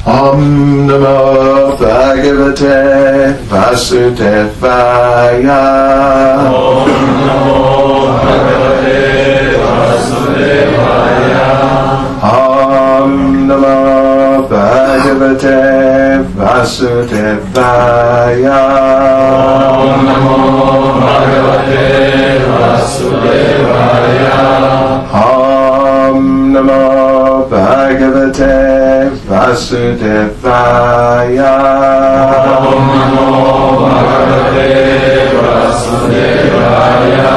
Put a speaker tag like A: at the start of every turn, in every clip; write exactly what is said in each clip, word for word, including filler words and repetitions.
A: Om Namo Bhagavate Vasudevaya.
B: Om Namo Bhagavate Vasudevaya.
A: Om Namo Bhagavate Vasudevaya.
B: Om Namo Bhagavate Vasudevaya.
A: Om Namo Bhagavate Vasudevaya.
B: Om Namo Bhagavate Vasudevaya.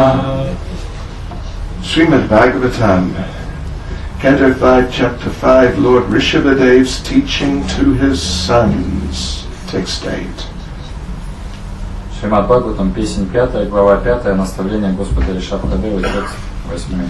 A: Srimad Bhagavatam, Canto five, Chapter five, Lord Rishabhadeva's teaching to his sons. Text eight.
C: Шримад Бхагаватам, песень пятая, глава пятая, наставление Господа Ришабхадевы, текст восьмой.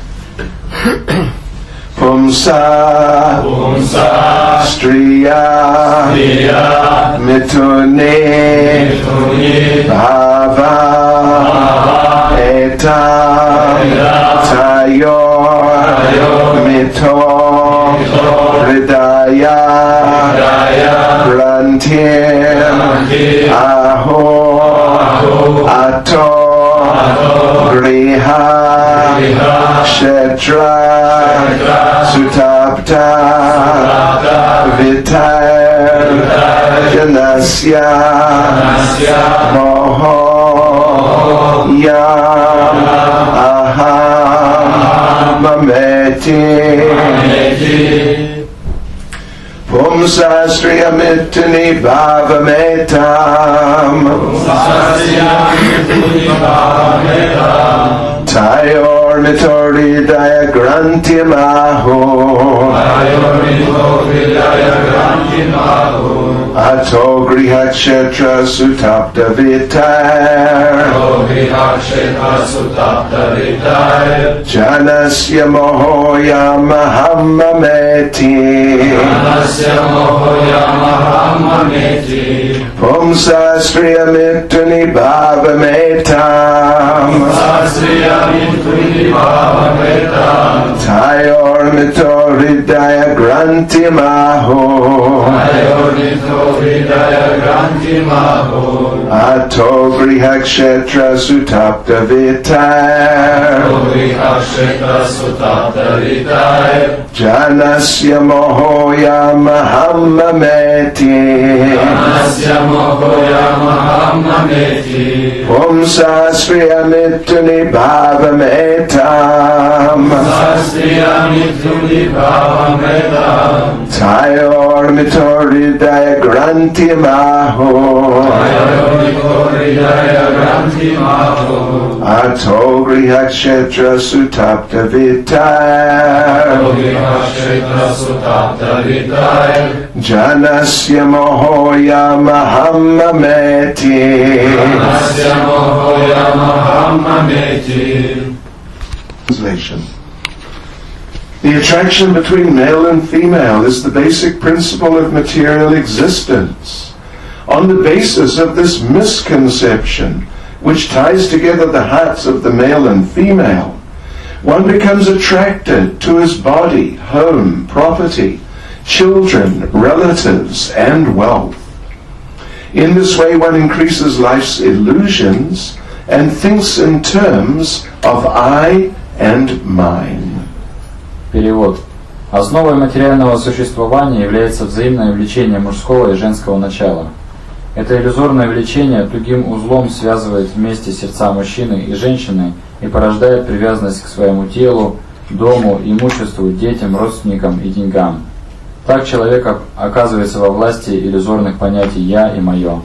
A: Pumsa,
B: Pumsa,
A: Striya,
B: Striya,
A: Mitune,
B: Mitune,
A: Bhava,
B: Bhava,
A: Eta,
B: Eta,
A: Tayor,
B: Tayor,
A: Mito,
B: Mito,
A: Hridaya,
B: Hridaya,
A: Granthir,
B: Granthir,
A: Aho,
B: Aho,
A: Ato,
B: Ato,
A: Griha,
B: Griha,
A: Kshetra,
B: Kshetra,
A: Sutapta,
B: Sutapta,
A: Vitar,
B: Vitar,
A: Janasya,
B: Janasya,
A: Moho, Yam, Aham, Mameti,
B: Mameti,
A: Pumsa Striya Mituni Bhavametam,
B: Sasya Mituni Bhavametam,
A: Tayor Mitori Daya Granti Maho,
B: Tayor Mitori Daya Granti Maho,
A: Ato Grihakshetra Sutapta Vitar,
B: Grihakshetra Sutapta Vitar,
A: Janasya Mohoya Mahamameti,
B: Janasya Mohoya Mahamameti,
A: Pumsa Striya Mituni Bhavametam,
B: Sasya Mituni Bhavametam,
A: Tayor Mitori Daya Granti Maho,
B: Tayor Mitori Daya Granti Maho,
A: Ato Grihakshetra Sutapta Vitar,
B: Grihakshetra Sutapta Vitar,
A: Janasya Mohoya Mahamameti,
B: Janasya Mohoya Mahamameti,
A: Pumsa Striya Mituni Bhavametam,
B: Sasya Mituni Bhavametam,
A: Tayor Mitori Daya Granti Maho,
B: Tayor Mitori Daya Granti Maho,
A: Ato Grihakshetra Sutapta Vitar,
B: Grihakshetra Sutapta Vitar,
A: Janasya Mohoya Mahamameti.
B: Janasya Mohoya Mahamameti.
A: Translation. The attraction between male and female is the basic principle of material existence. On the basis of this misconception, which ties together the hearts of the male and female, one becomes attracted to his body, home, property, children, relatives, and wealth. In this way, one increases life's illusions and thinks in terms of I and mine.
C: Перевод. Основой материального существования является взаимное влечение мужского и женского начала. Это иллюзорное влечение тугим узлом связывает вместе сердца мужчины и женщины и порождает привязанность к своему телу, дому, имуществу, детям, родственникам и деньгам. Так человек оказывается во власти иллюзорных понятий «я» и «моё».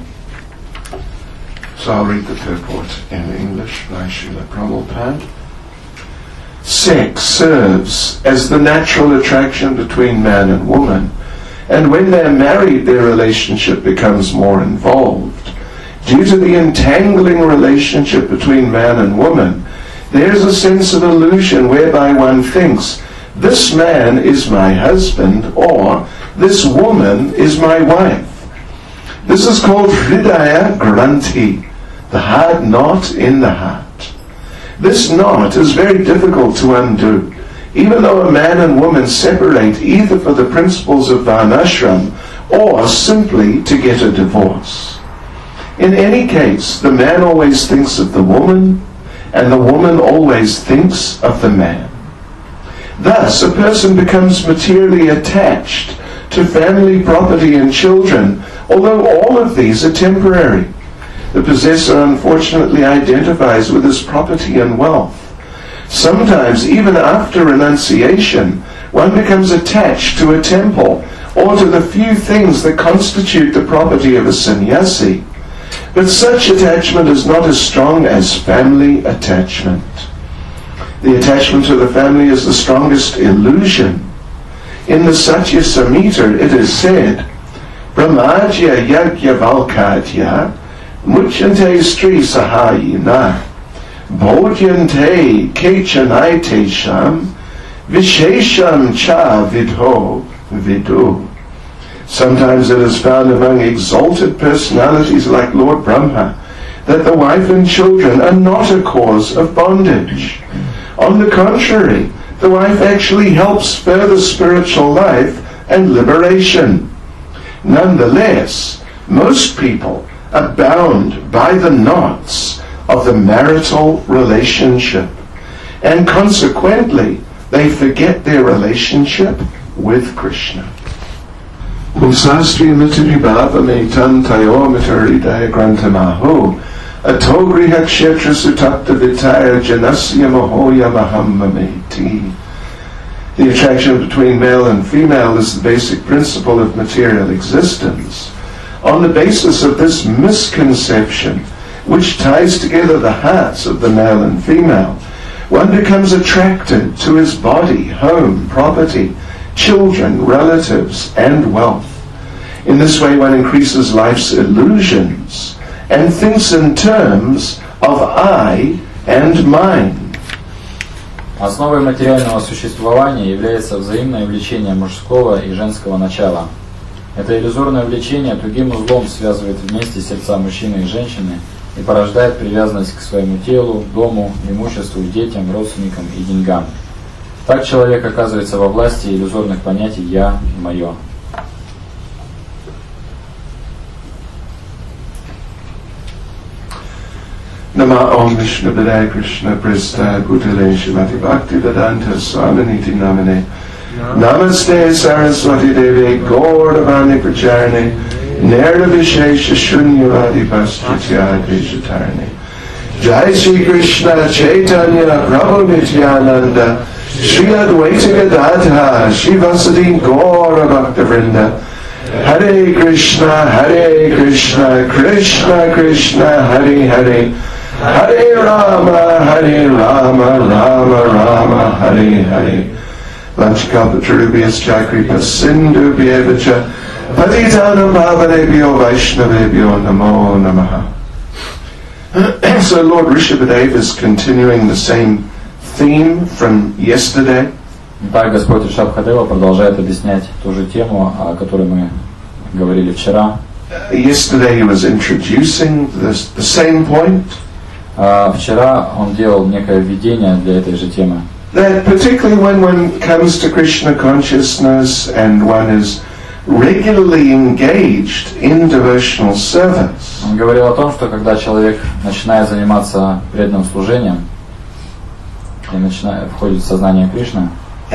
A: So I'll read the purport in English by Srila Prabhupada. Sex serves as the natural attraction between man and woman, and when they're married, their relationship becomes more involved. Due to the entangling relationship between man and woman, there's a sense of illusion whereby one thinks, this man is my husband, or this woman is my wife. This is called Hridaya Granthi, the hard knot in the heart. This knot is very difficult to undo. even though a man and woman separate either for the principles of Varnashram or simply to get a divorce. In any case, the man always thinks of the woman, and the woman always thinks of the man. Thus, a person becomes materially attached to family, property, and children, although all of these are temporary. The possessor unfortunately identifies with his property and wealth. Sometimes, even after renunciation, one becomes attached to a temple or to the few things that constitute the property of a sannyasi. But such attachment is not as strong as family attachment. The attachment to the family is the strongest illusion. In the Satya Samhita it is said, Brahmajya Yajya Valkadya Muchante Stri Sahayina Bodhyante Kechanai Tesham Vishesham Cha Vidho Vidu. Sometimes it is found among exalted personalities like Lord Brahma that the wife and children are not a cause of bondage. On the contrary, the wife actually helps further spiritual life and liberation. Nonetheless, most people are bound by the knots of the marital relationship, and consequently, they forget their relationship with Krishna. Usastri mitri bhava meitam tayo mitaridaya grantamaho atogriha kshetra sutapta vitaya janasya mahoya mahammameti. The attraction between male and female is the basic principle of material existence. On the basis of this misconception, which ties together the hearts of the male and female, one becomes attracted to his body, home, property, children, relatives, and wealth. In this way one increases life's illusions and thinks in terms of I and mine.
C: Основой материального существования является взаимное влечение мужского и женского начала. Это иллюзорное влечение тугим узлом связывает вместе сердца мужчины и женщины и порождает привязанность к своему телу, дому, имуществу, детям, родственникам и деньгам. Так человек оказывается во власти иллюзорных понятий «я» и «моё».
A: Nama Om Vishnu Padaya Krishna Prista Bhutale Shrimati Bhakti Vedanta Swaminiti Namane Namaste Saraswati Devi Gauravani Pracharane Nerda Vishesha Shunyavadi Paschitya Deshatarane Jai Shri Krishna Chaitanya Prabhu Nityananda Shri Advaita Gadadha Shivasadi Gaura Bhakta Vrinda Hare Krishna Hare Krishna Krishna Krishna Hare Hare Hare Rama, Hare Rama, Rama Rama, Hare Hare. Vanchakalpatarubhyas Chakrita Sindhu Bhyevacha Patitanam Bhavanebhyo Vaishnavebhyo Namo Namaha. So Lord Rishabhadeva is continuing the same theme from yesterday.
C: Так Господь Ришабхадева продолжает объяснять ту же тему, о которой мы говорили вчера.
A: Yesterday he was introducing the, the same point.
C: А вчера он делал некое введение для этой же темы.
A: That particularly when one comes to Krishna consciousness and one is regularly engaged in devotional service,
C: Он говорил о том, что когда человек начинает заниматься преданным служением и начинает, входит в сознание Кришны,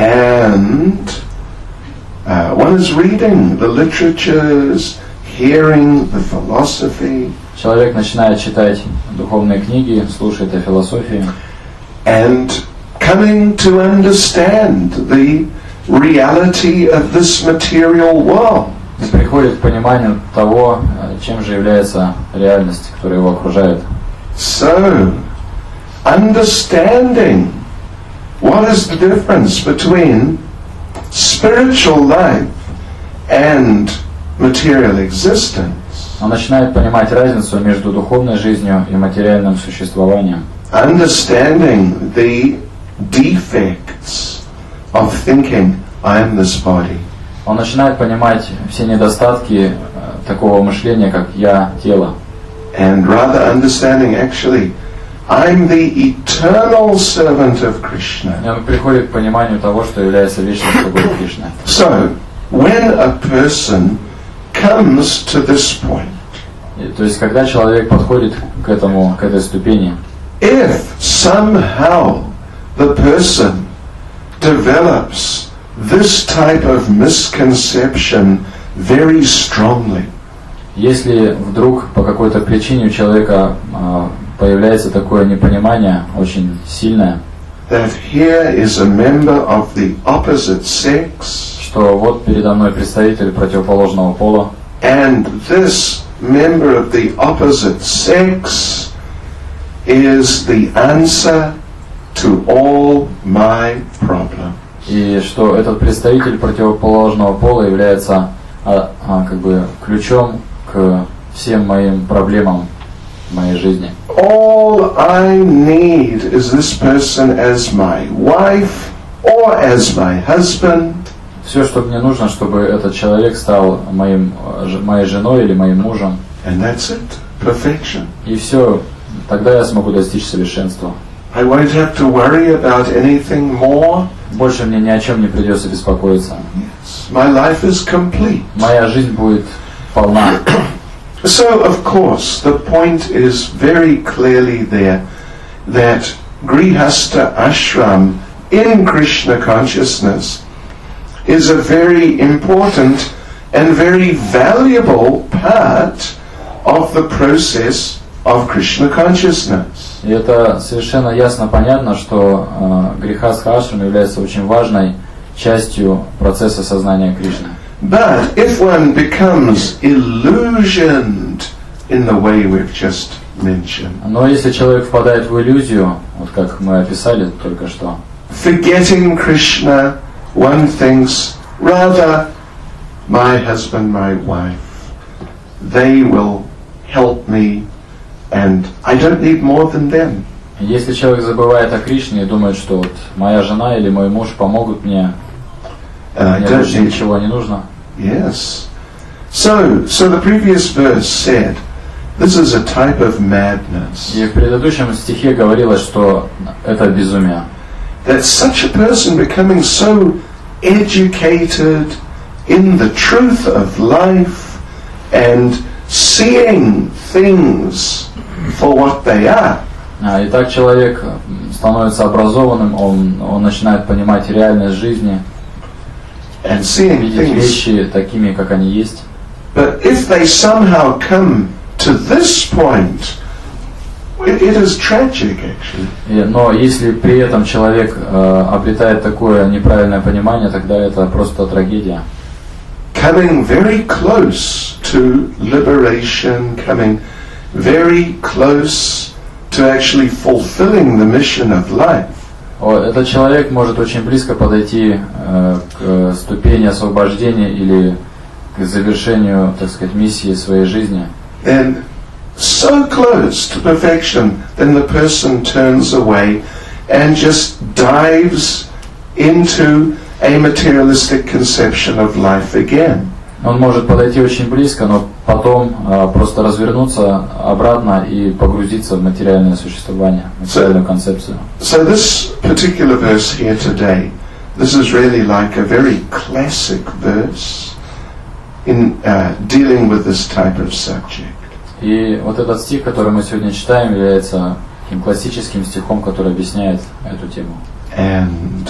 A: and uh, one is reading the literatures, hearing the philosophy,
C: человек начинает читать духовные книги, слушает о философии,
A: and coming to understand the reality of this material world.
C: и приходит к пониманию того, чем же является реальность, которая его окружает.
A: So, understanding what is the difference between spiritual life and material existence.
C: Он начинает понимать разницу между духовной жизнью и материальным существованием.
A: Understanding the defects of thinking I am this body.
C: Он начинает понимать все недостатки такого мышления, как «я» тело.
A: And rather understanding actually I'm the eternal servant of Krishna.
C: И он приходит к пониманию того, что является вечным слугой Кришны.
A: So, when a person comes to this point,
C: И, то есть, когда человек подходит к этому, к этой ступени,
A: if somehow the person develops this type of misconception very strongly,
C: если вдруг по какой-то причине у человека э, появляется такое непонимание очень сильное,
A: that here is a member of the opposite sex,
C: что вот передо мной представитель противоположного пола,
A: and this member of the opposite sex is the answer to all my problems.
C: и что этот представитель противоположного пола является а, а, как бы ключом к всем моим проблемам в моей жизни.
A: All I need is this person as my wife or as my husband.
C: Все, что мне нужно, чтобы этот человек стал моим, ж- моей женой или моим мужем.
A: And that's it. Perfection.
C: И все, тогда я смогу достичь совершенства.
A: I won't have to worry about anything more.
C: Больше мне ни о чем не придется беспокоиться.
A: Yes. My life is complete.
C: Моя жизнь будет полна.
A: So, of course, the point is very clearly there that Grihastha Ashram in Krishna consciousness is a very important and very valuable part of the process of Krishna consciousness.
C: И это совершенно ясно понятно, что э, Грихастха Ашрам является очень важной частью процесса сознания Кришны.
A: But if one becomes illusioned in the way we've just mentioned,
C: Но если человек впадает в иллюзию, вот как мы описали только что,
A: forgetting Krishna, one thinks, rather, my husband, my wife, they will help me, and I don't need more than them.
C: если человек забывает о Кришне и думает, что вот моя жена или мой муж помогут мне,
A: And I
C: мне
A: don't
C: больше
A: need.
C: ничего не нужно.
A: Yes. So, so the previous verse said, this is a type of madness.
C: И в предыдущем стихе говорилось, что это безумие.
A: That such a person becoming so educated in the truth of life and seeing things for what they are,
C: А, И так человек становится образованным, он, он начинает понимать реальность жизни,
A: and seeing
C: видеть
A: things.
C: вещи такими, как они есть.
A: But if they somehow come to this point, it, it is tragic actually.
C: И- но если при этом человек э, обретает такое неправильное понимание, тогда это просто трагедия.
A: Coming very close to liberation, coming very close to actually fulfilling the mission of life.
C: О, Этот человек может очень близко подойти э, к ступени освобождения или к завершению, так сказать, миссии своей жизни.
A: And so close to perfection, then the person turns away and just dives into a materialistic conception of life again.
C: Он может подойти очень близко, но потом э, просто развернуться обратно и погрузиться в материальное существование, материальную концепцию.
A: So this particular verse here today, this is really like a very classic verse in uh, dealing with this type of subject.
C: И вот этот стих, который мы сегодня читаем, является таким классическим стихом, который объясняет эту тему.
A: And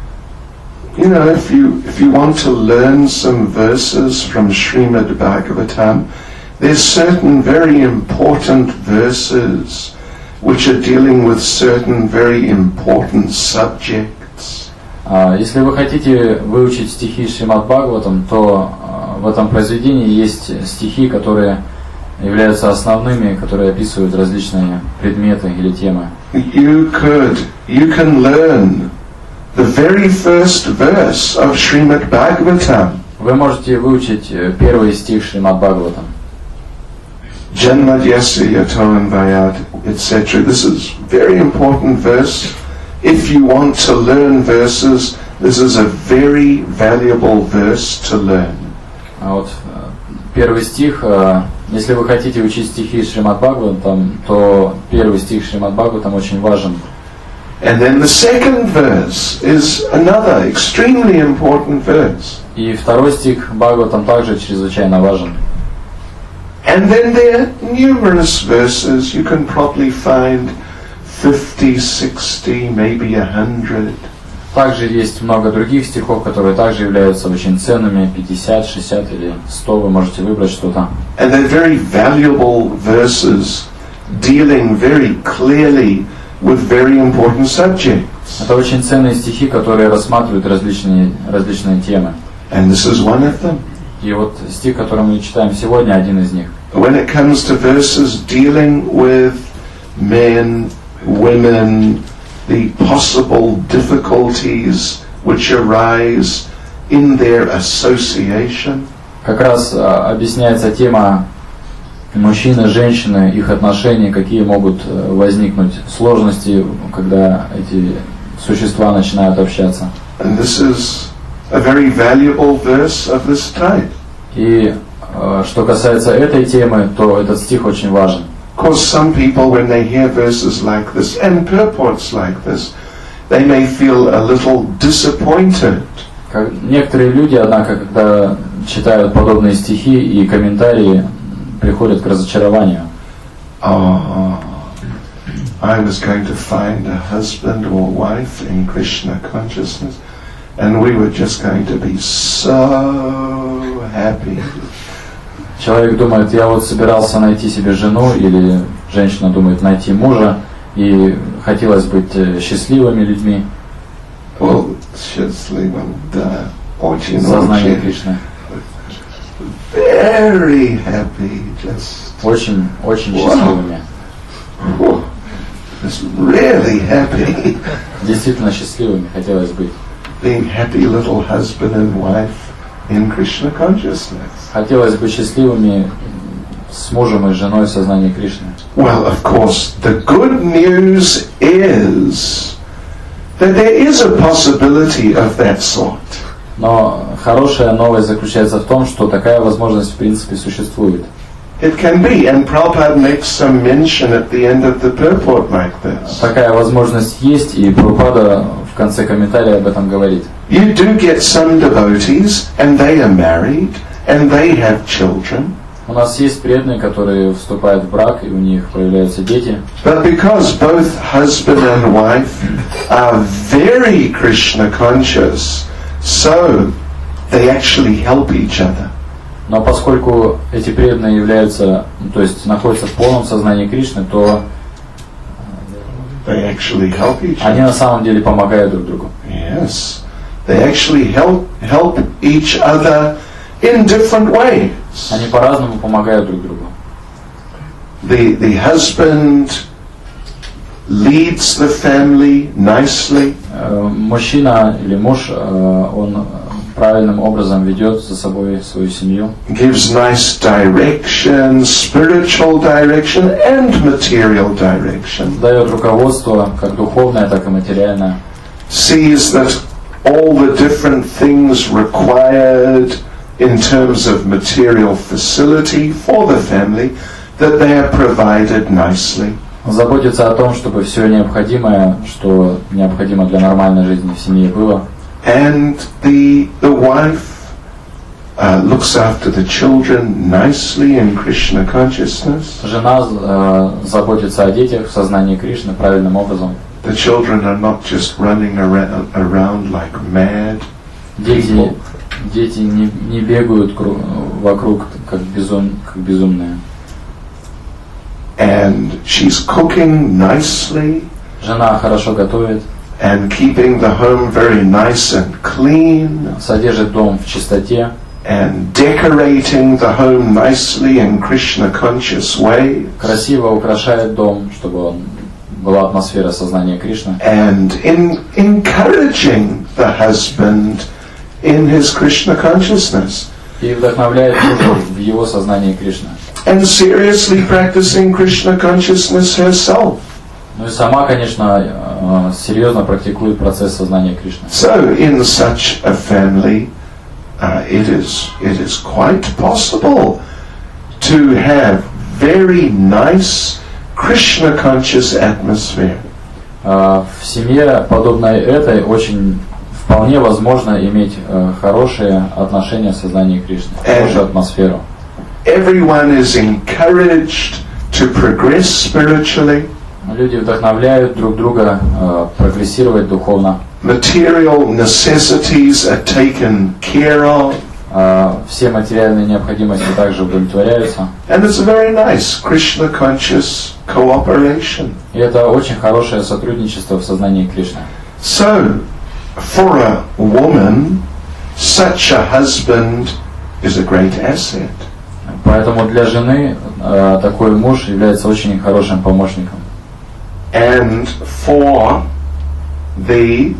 A: you know, if you if you want to learn some verses from Srimad Bhagavatam, there's certain very important verses which are dealing with certain very important subjects.
C: А, Если вы хотите выучить стихи Шримад Бхагаватам, то а, в этом произведении есть стихи, которые являются основными, которые описывают различные предметы или темы.
A: You could, you can learn the very first verse of Srimad Bhagavatam.
C: Вы можете выучить э, первый стих Шримад Бхагаватам.
A: Janmadyasya yaton vayat, et cetera. This is very important verse. If you want to learn verses, this is a very valuable verse to learn.
C: А вот э, первый стих, э, если вы хотите учить стихи Шримад Бхагаватам, то первый стих Шримад Бхагаватам очень важен.
A: And then the second verse is another extremely important verse.
C: И второй стих Бхагаватам также чрезвычайно важен.
A: And then there are numerous verses. You can probably find fifty, sixty, maybe a hundred.
C: Также есть много других стихов, которые также являются очень ценными. пятьдесят, шестьдесят или сто, вы можете выбрать что-то.
A: And they're very valuable verses dealing very clearly with very important subjects.
C: Это очень ценные стихи, которые рассматривают различные, различные темы.
A: And this is one of them.
C: И вот стих, который мы читаем сегодня, один из них.
A: When it comes to verses dealing with men, women, the possible difficulties which arise in their association,
C: Как раз а, объясняется тема мужчины, женщины, их отношений, какие могут э, возникнуть сложности, когда эти существа начинают общаться.
A: and this is a very valuable verse of this type.
C: И э, что касается этой темы, то этот стих очень важен.
A: Of course, some people, when they hear verses like this and purports like this, they may feel a little disappointed.
C: Как, некоторые люди, однако, когда читают подобные стихи и комментарии, приходят к разочарованию.
A: Oh, I was going to find a husband or wife in Krishna consciousness, and we were just going to be so happy.
C: Человек думает, я вот собирался найти себе жену, или женщина думает найти мужа, и хотелось быть э, счастливыми людьми.
A: Well, счастливым, да, очень,
C: Сознание
A: очень.
C: Кришны.
A: Very happy, just
C: Очень, очень
A: Wow.
C: счастливыми.
A: oh, just really happy.
C: Действительно счастливыми хотелось быть.
A: Being happy little husband and wife in Krishna consciousness.
C: Хотелось быть счастливыми с мужем и женой в сознании Кришны.
A: Well, of course, the good news is that there is a possibility of that sort.
C: Но хорошая новость заключается в том, что такая возможность в принципе существует.
A: It can be, and Prabhupada makes some mention at the end of the purport like this.
C: Такая возможность есть, и Прабхупада в конце комментария об этом говорит.
A: You do get some devotees, and they are married, and they have children.
C: У нас есть преданные, которые вступают в брак, и у них появляются дети.
A: But because both husband and wife are very Krishna conscious, so they actually help each other.
C: Но поскольку эти преданные являются, ну, то есть находятся в полном сознании Кришны, то
A: They actually help each
C: они
A: other.
C: на самом деле помогают друг другу.
A: Yes, they actually help help each other in different ways.
C: Они по-разному помогают друг другу.
A: The the husband leads the family nicely.
C: Э, Мужчина или муж, э, он правильным образом ведет за собой свою семью,
A: Gives nice direction, spiritual direction and material direction.
C: дает руководство как духовное, так и материальное,
A: Sees that all the different things required in terms of material facility for the family, that they are provided nicely.
C: заботится о том, чтобы все необходимое, что необходимо для нормальной жизни в семье было.
A: And the the wife uh, looks after the children nicely in Krishna consciousness.
C: Жена э, заботится о детях в сознании Кришны правильным образом.
A: The children are not just running around, around like mad.
C: Дети, дети не, не бегают кру- вокруг как, безум, как безумные.
A: And she's cooking nicely
C: Жена хорошо готовит,
A: and keeping the home very nice and clean
C: содержит дом в чистоте,
A: and decorating the home nicely in Krishna conscious way
C: красиво украшает дом, чтобы он, была атмосфера сознания Кришны,
A: and in encouraging the husband in his Krishna consciousness
C: и вдохновляет мужа в его сознании Кришны.
A: and seriously practicing Krishna consciousness herself.
C: Ну и сама, конечно, э, серьезно практикует процесс сознания Кришны.
A: So in such a family uh, it is it is quite possible to have very nice Krishna conscious atmosphere.
C: В семье, подобной этой, очень вполне возможно иметь хорошие отношения в сознании Кришны, хорошую атмосферу.
A: Everyone is encouraged to progress spiritually.
C: Люди вдохновляют друг друга прогрессировать духовно.
A: Material necessities are taken care of.
C: Все материальные необходимости также удовлетворяются.
A: And it's a very nice Krishna conscious cooperation.
C: И это очень хорошее сотрудничество в сознании Кришны.
A: So, for a woman, such a husband is a great asset.
C: Поэтому для жены такой муж является очень хорошим помощником.
A: And for the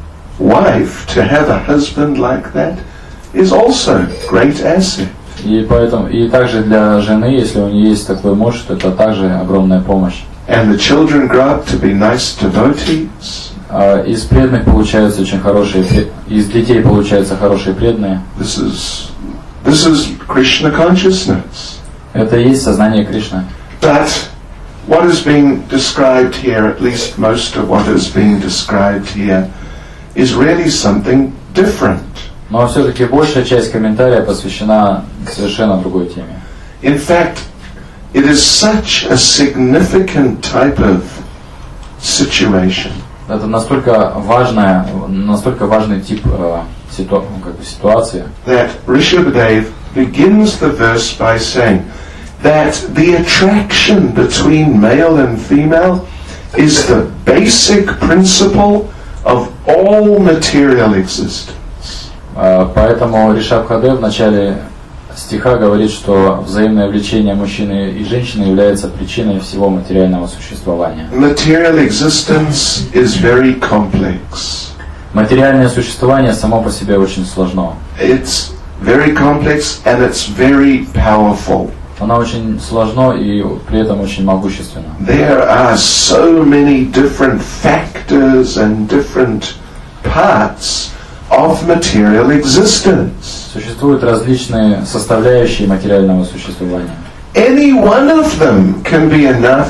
A: wife to have a husband like that is also great asset.
C: И поэтому и также для жены, если у нее есть такой муж, то это также огромная помощь.
A: And the children grow up to be nice devotees.
C: Из преданных получаются очень хорошие, из детей получаются хорошие преданные.
A: This is this is Krishna consciousness.
C: Это и есть сознание Кришны.
A: But what is being described here, at least most of what is being described here, is really something different.
C: Но все-таки большая часть комментария посвящена совершенно другой теме.
A: In fact, it is such a significant type of situation.
C: Это настолько важная, настолько важный тип э, ситу, как бы ситуации.
A: That Rishabhdev begins the verse by saying that the attraction between male and female is the basic principle of all material existence.
C: Поэтому Ришабхадев в начале стиха говорит, что взаимное влечение мужчины и женщины является причиной всего материального существования.
A: Material existence is very complex.
C: Материальное существование само по себе очень сложно.
A: It's very complex and it's very powerful.
C: Оно очень сложно и при этом очень могущественно.
A: There are so many different factors and different parts of material existence.
C: Существуют различные составляющие материального существования.
A: Any one of them can be enough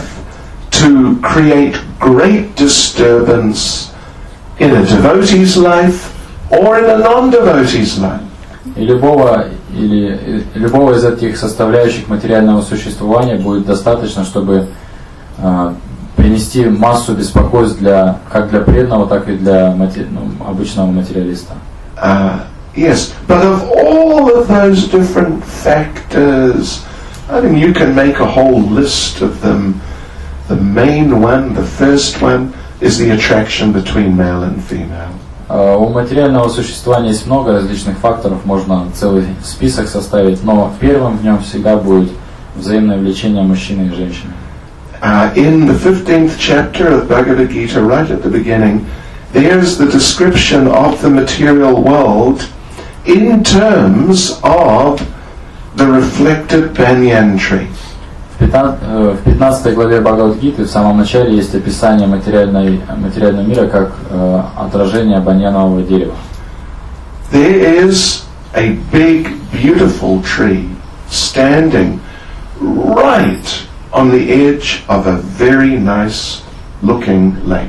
A: to create great disturbance in a devotee's life or in a non-devotee's life.
C: И любого, или, и любого из этих составляющих материального существования будет достаточно, чтобы э, принести массу беспокойств для, как для преданного, так и для матери, ну, обычного материалиста.
A: Uh, yes, but of all of those different factors, I mean, you can make a whole list of them. The main one, the first one, is the attraction between male and female.
C: Uh, у материального существования есть много различных факторов, можно целый список составить, но первым в нем всегда будет взаимное влечение мужчины и женщины.
A: Uh, in the fifteenth chapter of Bhagavad Gita, right at the beginning, there's the description of the material world in terms of the reflected banyan tree.
C: В пятнадцатой главе Бхагавад-гиты в самом начале есть описание материальной, материального мира как э, отражение баньянового дерева.
A: There is a big, beautiful tree standing right on the edge of a very nice looking lake.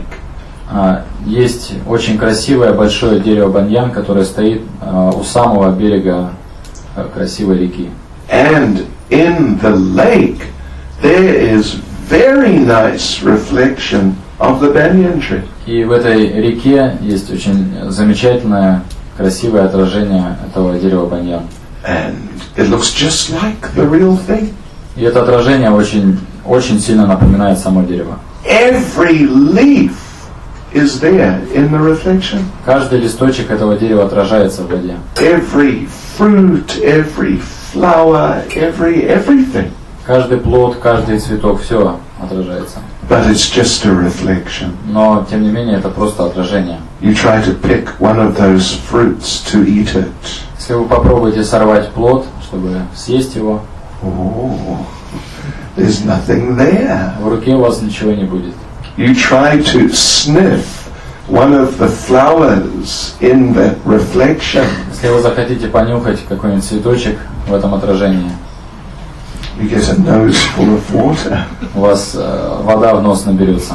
C: Есть очень красивое большое дерево баньян, которое стоит э, у самого берега э, красивой реки.
A: And in the lake there is very nice reflection of the banyan tree.
C: И в этой реке есть очень замечательное, красивое отражение этого дерева баньян.
A: And it looks just like the real thing.
C: И это отражение очень, очень сильно напоминает само дерево.
A: Every leaf is there in the reflection.
C: Каждый листочек этого дерева отражается в воде.
A: Every fruit, every flower, every everything.
C: Каждый плод, каждый цветок, все отражается.
A: But it's just a reflection.
C: Но, тем не менее, это просто отражение.
A: You try to pick one of those fruits to eat it.
C: Если вы попробуете сорвать плод, чтобы съесть его,
A: Oh, there's nothing there.
C: в руке у вас ничего не будет.
A: You try to sniff one of the flowers in the reflection.
C: Если вы захотите понюхать какой-нибудь цветочек в этом отражении,
A: you get a nose full of water.
C: у вас э, вода в нос наберется.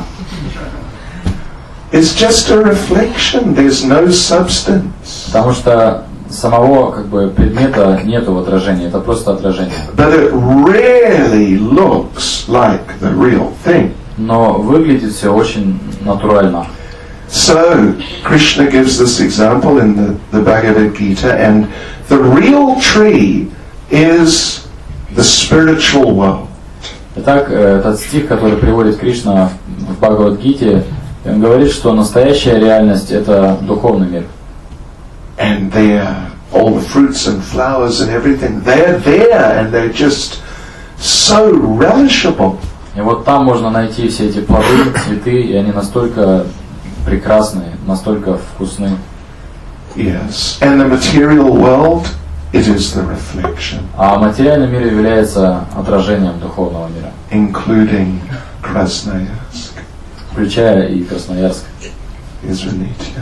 A: It's just a reflection. There's no substance.
C: Потому что самого как бы предмета нету в отражении, это просто отражение.
A: But it really looks like the real thing.
C: Но выглядит все очень натурально.
A: So, Krishna gives this example in the, the Bhagavad Gita, and the real tree is the spiritual world.
C: Итак, этот стих, который приводит Кришна в Бхагавад-гите, он говорит, что настоящая реальность – это духовный мир.
A: And there, all the fruits and flowers and everything, they're there, and they're just so relishable.
C: И вот там можно найти все эти плоды, цветы, и они настолько прекрасные, настолько вкусны.
A: Yes, and the material world, it is the reflection,
C: А материальный мир является отражением духовного мира,
A: including Krasnoyarsk,
C: включая и Красноярск.
A: Извините.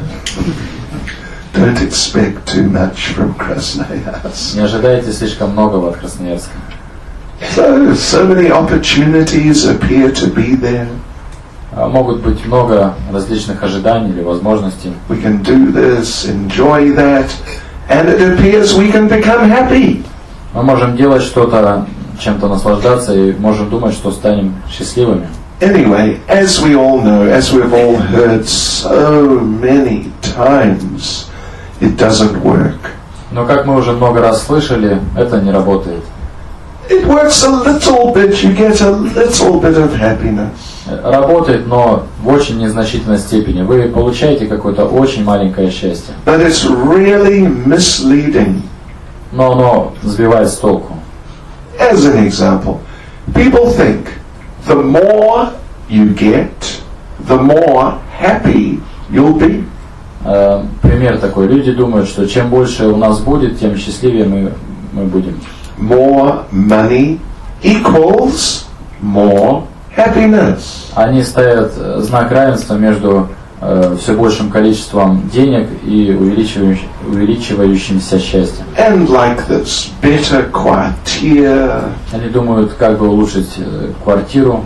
A: Don't expect too much from Krasnoyarsk.
C: Не ожидайте слишком многого от Красноярска.
A: So, so many opportunities appear to be there.
C: Могут быть много различных ожиданий или возможностей.
A: We can do this, enjoy that, and it appears we can become happy.
C: Мы можем делать что-то, чем-то наслаждаться, и можем думать, что станем счастливыми.
A: Anyway, as we all know, as we've all heard so many times, it doesn't work.
C: Но как мы уже много раз слышали, это не работает.
A: It works a little bit, you get a little bit of happiness.
C: Работает, но в очень незначительной степени. Вы получаете какое-то очень маленькое счастье.
A: But it's really misleading.
C: Но оно сбивает с толку.
A: As an example, people think the more you get, the more happy you'll be.
C: Э, пример такой. Люди думают, что чем больше у нас будет, тем счастливее мы, мы будем.
A: More money equals more happiness.
C: Они ставят знак равенства между э, все большим количеством денег и увеличивающим, увеличивающимся счастьем.
A: And like this, better quartier.
C: Они думают, как бы улучшить э, квартиру.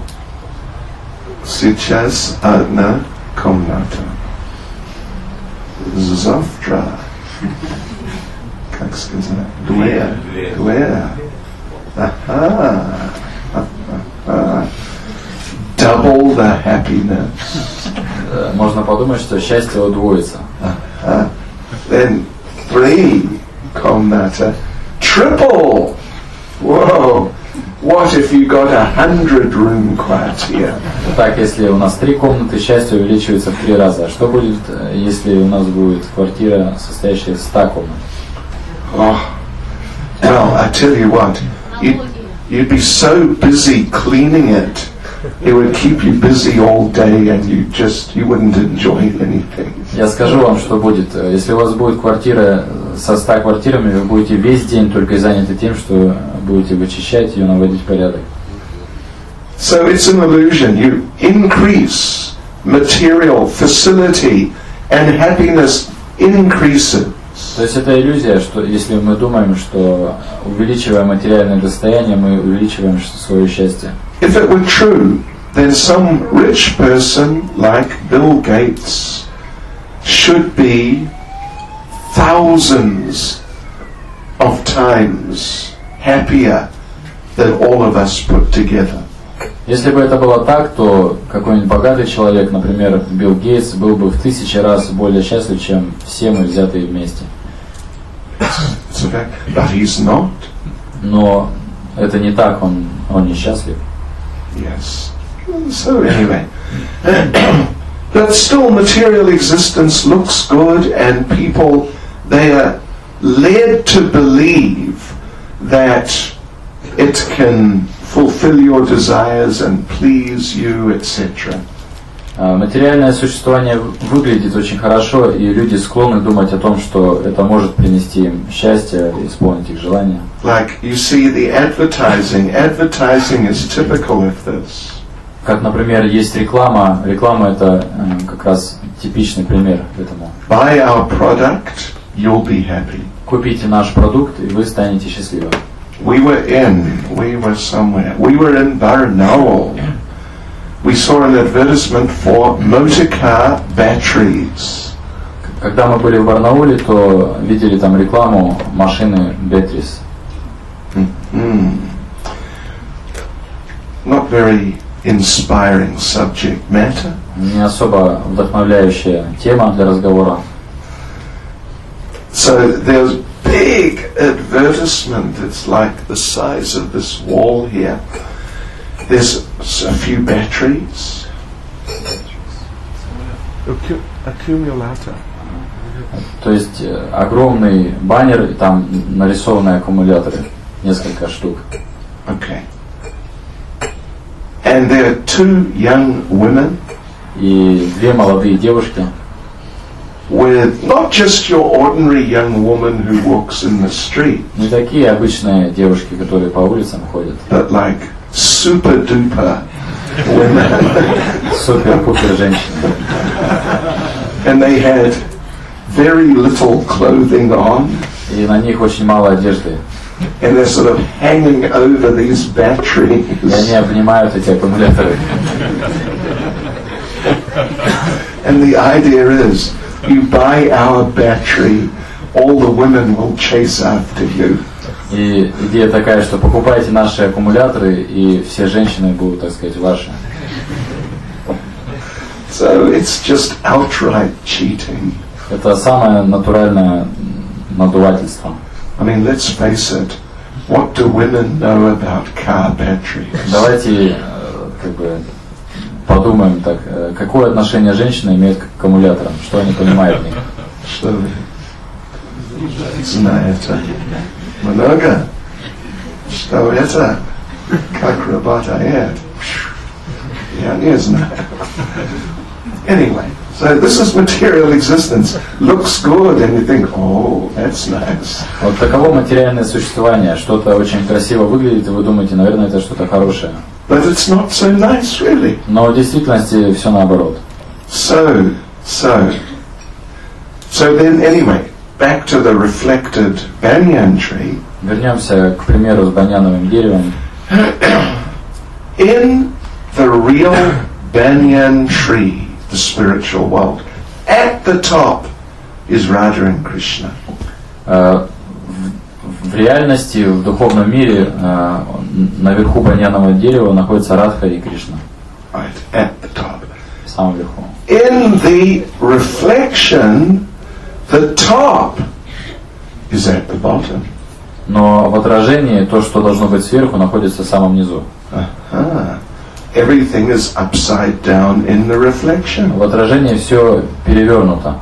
A: Сейчас одна комната. Завтра. Как сказать? Две. Две. Ага. Ага. Double the happiness.
C: Э, можно подумать, что счастье удвоится.
A: Ага. Then three комната. Triple. Whoa. What if you got a hundred room quartier?
C: Так, если у нас три комнаты, счастье увеличивается в три раза. Что будет, если у нас будет квартира, состоящая из ста комнат?
A: Oh, well, I tell you what, you'd, you'd be so busy cleaning it, it would keep you busy all day, and you just you wouldn't enjoy anything.
C: Я скажу вам, что будет. Если у вас будет квартира со ста квартирами, вы будете весь день только заняты тем, что будете вычищать ее, наводить порядок.
A: So it's an illusion. You increase material facility, and happiness increases.
C: То есть это иллюзия, что если мы думаем, что увеличивая материальное достояние, мы увеличиваем свое счастье.
A: If it were true, then some rich person like Bill Gates should be thousands of times happier than all of us put together.
C: Если бы это было так, то какой-нибудь богатый человек, например, Билл Гейтс, был бы в тысячи раз более счастлив, чем все мы взятые вместе.
A: It's okay. But he's not.
C: Но это не так, он, он несчастлив.
A: Yes. So anyway, but still material existence looks good, and people, they are led to believe that it can fulfill your desires and please you, et cetera.
C: Материальное существование выглядит очень хорошо, и люди склонны думать о том, что это может принести им счастье и исполнить их желания.
A: Like you see the advertising. Advertising is typical of this.
C: Как, например, есть реклама. Реклама – это э, как раз типичный пример этому.
A: Buy our product, you'll be happy.
C: купите наш продукт, и вы станете счастливы.
A: We were in, we were somewhere, we were in Barnaul. We saw an advertisement for motor car batteries.
C: Когда мы были в Барнауле, то видели там рекламу машины Beatrice.
A: Mm-hmm. Not very inspiring subject matter.
C: Не особо вдохновляющая тема для разговора.
A: So there's big advertisement. It's like the size of this wall here. There's a few batteries. Accumulator.
C: То есть огромный баннер, и там нарисованы аккумуляторы, несколько штук.
A: Okay. And there are two young women.
C: И две молодые девушки.
A: With not just your ordinary young woman who walks in the street.
C: Не такие обычные девушки, которые по улицам ходят.
A: But like super duper women.
C: Супер-пупер женщины.
A: And they had very little clothing on.
C: И на них очень мало одежды.
A: And they're sort of hanging over these batteries.
C: И они обнимают эти аккумуляторы.
A: And the idea is, you buy our battery, all the women will chase after you.
C: И идея такая, что покупайте наши аккумуляторы, и все женщины будут, так сказать, ваши.
A: So it's just outright cheating.
C: Это самое натуральное надувательство.
A: I mean, let's face it. What do women know about car batteries?
C: Давайте как бы подумаем так, какое отношение женщина имеет к аккумуляторам, что они понимают в них.
A: Что знаете? Много? Что это? Как работает? Я не знаю. Anyway, so this is material existence. Looks good, and you think, oh, that's nice.
C: Вот таково материальное существование. Что-то очень красиво выглядит, и вы думаете, наверное, это что-то хорошее.
A: But it's not so nice, really.
C: Но в действительности все наоборот.
A: So, so, so then, anyway, back to the reflected banyan tree.
C: Вернемся к примеру с баньяновым деревом.
A: In the real banyan tree, the spiritual world, at the top is Radha and Krishna.
C: Uh, в, в реальности, в духовном мире, uh, наверху баньянового дерева находится Радха и Кришна.
A: Right, at the top.
C: В самом верху.
A: In the reflection, the top is at the bottom.
C: Но в отражении то, что должно быть сверху, находится в самом низу.
A: Uh-huh. Everything is upside down in the reflection.
C: В отражении все перевернуто.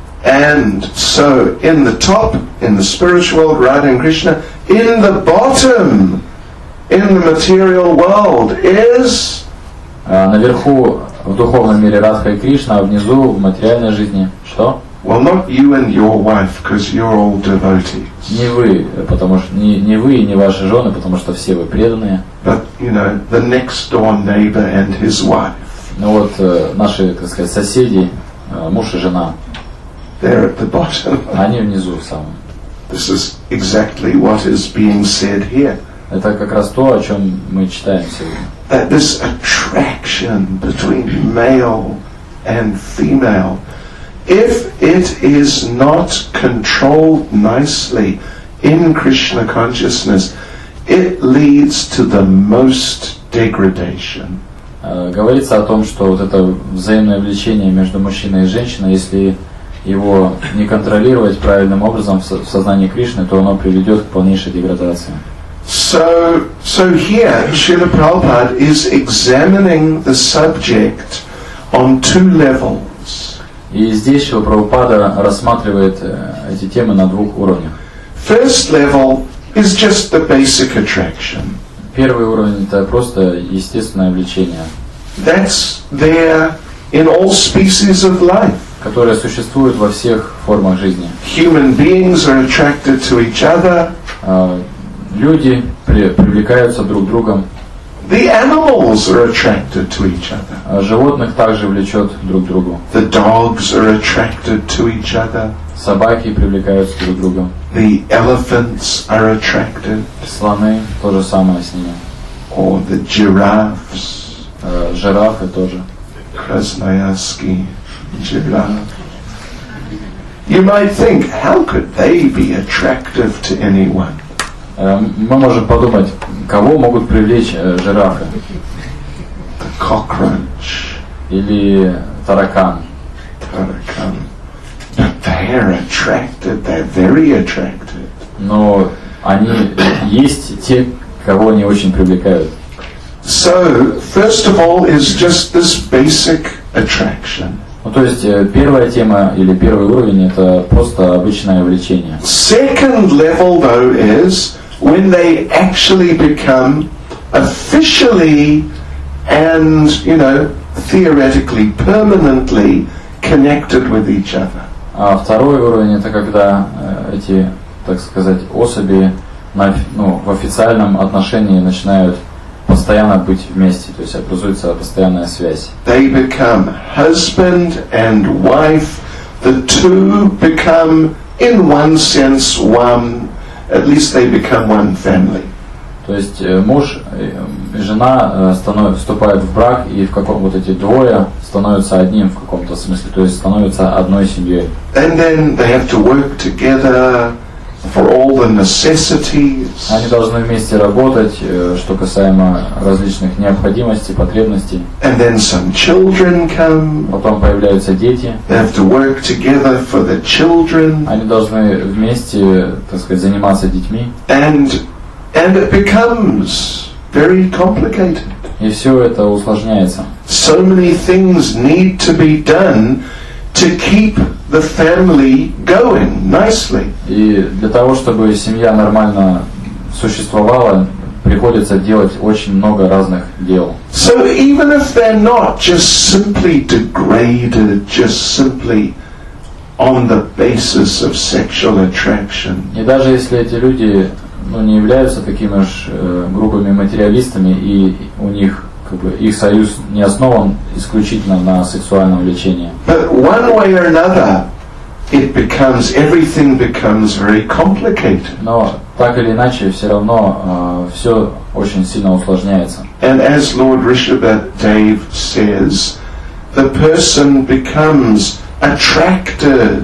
A: And so, in the top, in the spiritual world, Radha and Krishna, in the bottom, in the material world, is...
C: А наверху в духовном мире Радха и Кришна, а внизу в материальной жизни что?
A: Well, not you and your wife, because you're all devotees.
C: Не вы, потому что не, не вы и не ваши жены, потому что все вы преданные.
A: But, you know, the next door neighbor and his wife.
C: Ну вот э, наши, так сказать, соседи, э, муж и жена,
A: they're at the bottom.
C: они внизу в самом.
A: This is exactly what is being said here.
C: Это как раз то, о чем мы читаем сегодня.
A: That this attraction between male and female, if it is not controlled nicely in Krishna consciousness, it leads to the most degradation.
C: Э, говорится о том, что вот это взаимное влечение между мужчиной и женщиной, если его не контролировать правильным образом в, со- в сознании Кришны, то оно приведет к полнейшей деградации.
A: So, so here, Srila Prabhupada is examining the subject on two levels.
C: И здесь Шрила Прабхупада рассматривает э, эти темы на двух уровнях.
A: First level is just the basic attraction.
C: Первый уровень – это просто естественное влечение,
A: That's there in all species of life.
C: которое существует во всех формах жизни.
A: Human beings are attracted to each other.
C: Э, Люди при- привлекаются друг другом,
A: The animals are attracted to each other.
C: а животных также влечет друг к другу.
A: The dogs are attracted to each other.
C: Собаки привлекаются друг к другу.
A: The elephants are attracted,
C: Слоны то же самое с ними.
A: or the giraffes,
C: Э, Жирафы тоже.
A: Krasnoyarski giraffe. You might think, how could they be attractive to anyone?
C: Э, Мы можем подумать, кого могут привлечь э, жирафы
A: The cockroach,
C: или таракан.
A: tarakan. But they're attracted, they're very attracted.
C: Но они есть те, кого они очень привлекают.
A: So, first of all, is just this basic attraction.
C: Ну, то есть э, первая тема или первый уровень это просто обычное влечение.
A: Second level, though, is when they actually become officially and, you know, theoretically, permanently connected with each other.
C: А второй уровень это когда э, эти, так сказать, особи на, ну, в официальном отношении начинают постоянно быть вместе, то есть образуется постоянная связь.
A: They become husband and wife. The two become, in one sense, one. At least they become one family.
C: То есть э, муж и жена э, станов, вступают в брак, и в каком вот эти двое становятся одним в каком-то смысле, то есть становятся одной семьей.
A: And then they have to work together for all the necessities.
C: Они должны вместе работать, э, что касаемо различных необходимостей, потребностей.
A: And then some children come.
C: Потом появляются дети.
A: They have to work together for the children.
C: Они должны вместе, так сказать, заниматься детьми.
A: And and it becomes very complicated.
C: И все это усложняется.
A: So many things need to be done to keep the family going nicely.
C: И для того, чтобы семья нормально существовала, приходится делать очень много разных дел.
A: So even if they're not just simply degraded, just simply on the basis of sexual attraction,
C: И даже если эти люди ну, не являются такими уж э, грубыми материалистами, и у них как бы, их союз не основан исключительно на сексуальном влечении.
A: but one way or another, it becomes, everything becomes very complicated.
C: Но так или иначе, все равно э, все очень сильно усложняется.
A: And as Lord Rishabhadev says, the person becomes attracted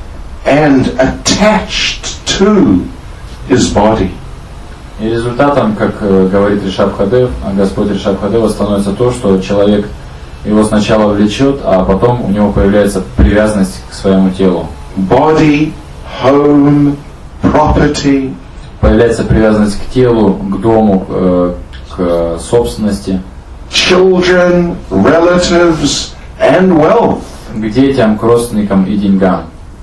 A: and attached to his body.
C: И результатом, как э, говорит Ришабхадев, Господь Ришабхадева, становится то, что человек его сначала влечет, а потом у него появляется привязанность к своему телу.
A: Body, home, property.
C: Появляется привязанность к телу, к дому, к, э, к собственности,
A: Children, relatives, and wealth.
C: к детям, к родственникам и деньгам.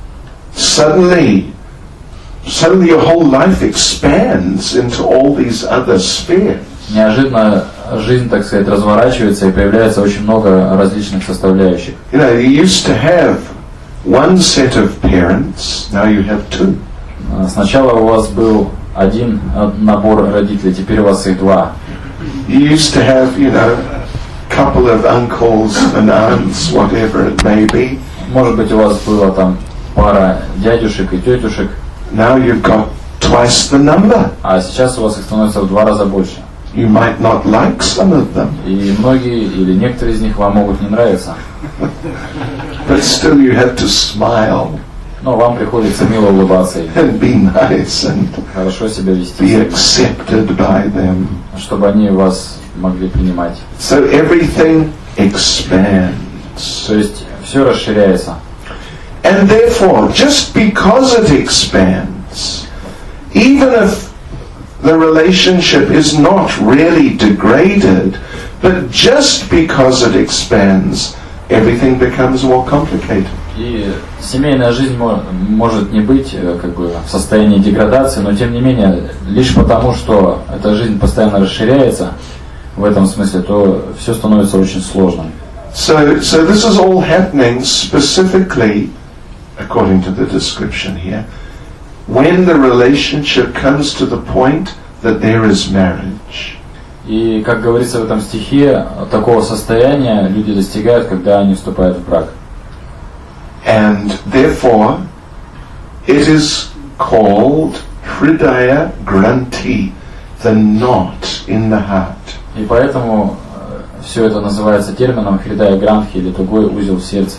A: Suddenly, suddenly your whole life expands into all these other spheres.
C: Неожиданно жизнь, так сказать, разворачивается и появляется очень много различных составляющих.
A: You know, you used to have one set of parents, now you have two.
C: А Сначала у вас был один э, набор родителей, теперь у вас их два.
A: You used to have, you know, a couple of uncles and aunts, whatever it may be.
C: Может быть, у вас было там пара дядюшек и тетюшек,
A: Now you've got twice the number.
C: а сейчас у вас их становится в два раза больше.
A: You might not like some of them,
C: И многие или некоторые из них вам могут не нравиться,
A: but still you have to smile
C: но вам приходится мило улыбаться и
A: and be nice and
C: хорошо себя
A: be
C: вести,
A: accepted by them.
C: чтобы они вас могли принимать.
A: So everything expands.
C: То есть все расширяется.
A: And therefore, just because it expands, even if the relationship is not really degraded, but just because it expands, everything becomes more complicated.
C: И семейная жизнь мо- может не быть э, как бы в состоянии деградации, но тем не менее, лишь потому, что эта жизнь постоянно расширяется в этом смысле, то все становится очень сложным.
A: So, so this is all happening specifically, according to the description here, when the relationship comes to the point that there is marriage.
C: И, как говорится в этом стихе, такого состояния люди достигают, когда они вступают в брак.
A: And therefore, It is called Hridaya Granthi, the knot in the heart.
C: И поэтому все это называется термином Хридая Грантхи, или тугой узел в сердце.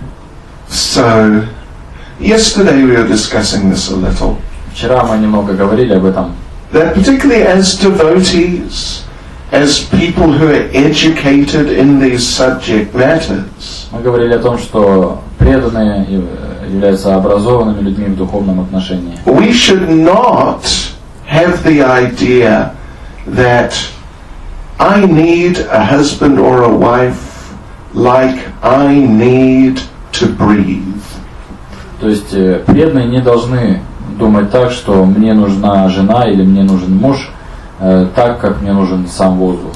A: So, yesterday we were discussing this a little.
C: Вчера мы немного говорили об этом.
A: That particularly as devotees, as people who are educated in these subject matters,
C: Мы говорили о том, что преданные являются образованными людьми в духовном отношении.
A: we should not have the idea that I need a husband or a wife like I need to breathe.
C: То есть преданные не должны думать так, что мне нужна жена или мне нужен муж, э, так, как мне нужен сам воздух.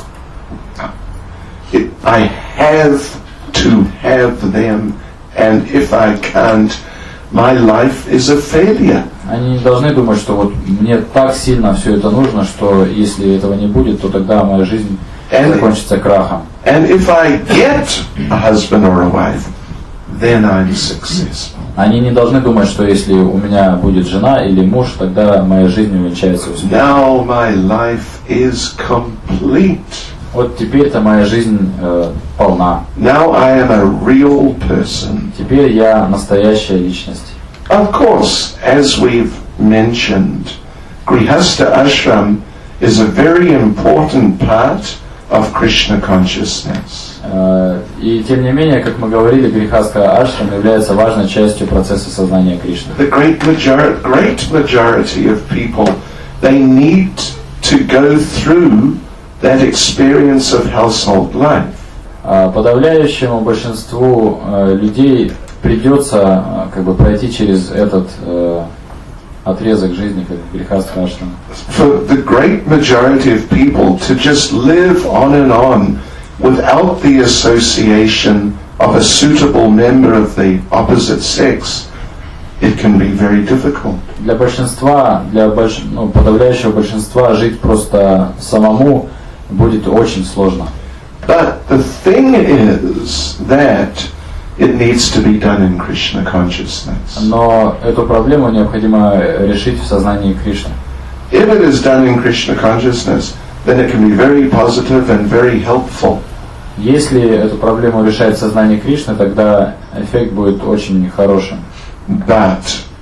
A: It, I have to have them, and if I can't, my life is a failure.
C: Они не должны думать, что вот мне так сильно все это нужно, что если этого не будет, то тогда моя жизнь
A: And-
C: закончится крахом.
A: And if I get a husband or a wife, then I'm successful.
C: Они не должны думать, что если у меня будет жена или муж, тогда моя жизнь увенчается успехом.
A: Now my life is complete.
C: Вот теперь-то моя жизнь э, полна.
A: Now I am a real person.
C: Теперь я настоящая личность.
A: Of course, as we've mentioned, Grihastha Ashram is a very important part of Krishna consciousness.
C: Э, И тем не менее, как мы говорили, Грихастха Ашрам является важной частью процесса сознания Кришны.
A: The great majority, great majority of people, they need to go through that experience of household life.
C: А Подавляющему большинству э, людей придется э, как бы пройти через этот э, отрезок жизни, как Грихастха Ашрам.
A: For the great majority of people to just live on and on without the association of a suitable member of the opposite sex, it can be very difficult.
C: Для большинства, для больш... ну, подавляющего большинства жить просто самому будет очень сложно.
A: But the thing is that it needs to be done in Krishna consciousness.
C: Но эту проблему необходимо решить в сознании Кришны.
A: If it is done in Krishna consciousness, then it can be very positive and very helpful.
C: Если эту проблему решает сознание Кришны, тогда эффект будет очень хорошим.
A: But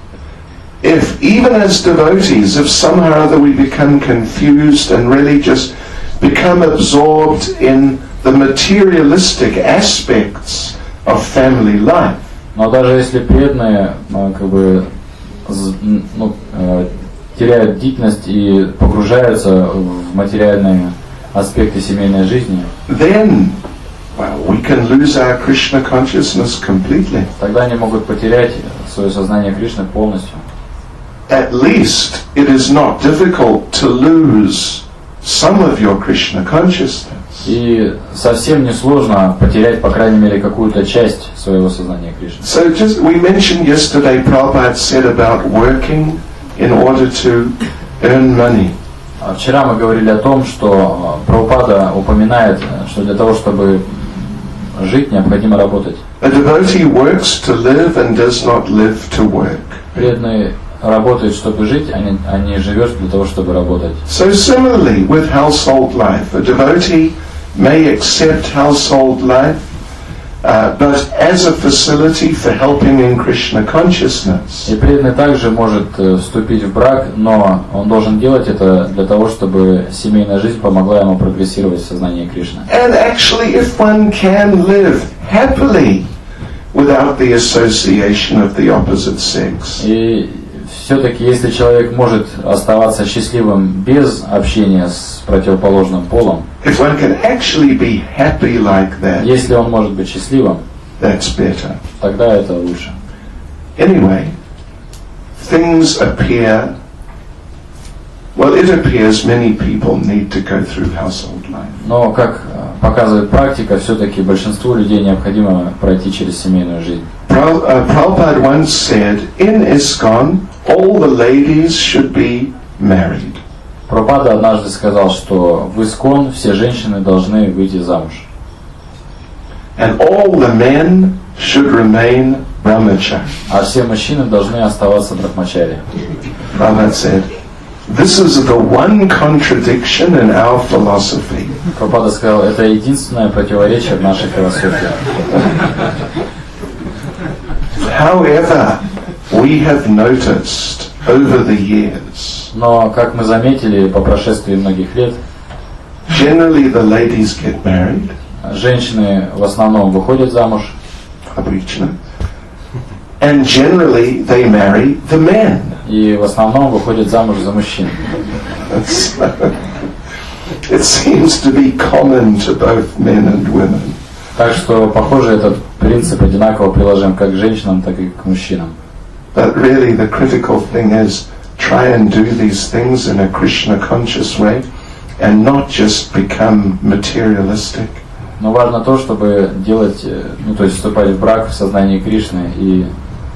A: if even as devotees, if somehow or other we become confused and really just become absorbed in the materialistic aspects of family life,
C: Но даже если преданные э, как бы з- н- ну, э, теряют бдительность и погружаются в материальные аспекты семейной жизни,
A: then, well, we can lose our Krishna consciousness completely.
C: тогда они могут потерять свое сознание Кришны полностью.
A: At least it is not difficult to lose some of your Krishna consciousness.
C: И совсем не сложно потерять, по крайней мере, какую-то часть своего сознания Кришны.
A: So just, we mentioned yesterday, Prabhupada said about working in order to earn money.
C: А Вчера мы говорили о том, что Прабхупада упоминает, что для того, чтобы жить, необходимо работать.
A: A devotee works to live and does not live to work.
C: Преданный работает, чтобы жить, а не, а не живет для того, чтобы работать.
A: So similarly with household life, a devotee may accept household life, uh, but as a facility for helping in Krishna consciousness.
C: И преданный также может э, вступить в брак, но он должен делать это для того, чтобы семейная жизнь помогла ему прогрессировать в сознании Кришны.
A: And actually, if one can live happily without the association of the opposite sex,
C: И все-таки, если человек может оставаться счастливым без общения с противоположным полом,
A: if one can actually be happy like that,
C: если он может быть счастливым,
A: that's better.
C: тогда это лучше.
A: Anyway, things appear, well, it appears many people need to go through household life.
C: Но, как э, показывает практика, все-таки большинству людей необходимо пройти через семейную жизнь.
A: Pra- uh, Prabhupada once said, in ISKCON, all the ladies should be married.
C: Прабхупада однажды сказал, что в Искон все женщины должны выйти замуж.
A: And all the men should remain brahmachari.
C: А все мужчины должны оставаться брахмачари.
A: Prabhupada said, this is the one contradiction in our philosophy.
C: Прабхупада сказал, это единственное противоречие в нашей философии.
A: However, we have noticed over the years,
C: Но, как мы заметили по прошествии многих лет,
A: generally the ladies get married,
C: женщины в основном выходят замуж,
A: обычно, and generally they marry the men.
C: и в основном выходят замуж за мужчин.
A: That's, it seems to be common to both men and women.
C: Так что, похоже, этот принцип одинаково приложим как к женщинам, так и к мужчинам.
A: But really the critical thing is try and do these things in a Krishna conscious way and not just become materialistic.
C: Но важно то, чтобы делать, ну то есть вступать в брак в сознании Кришны и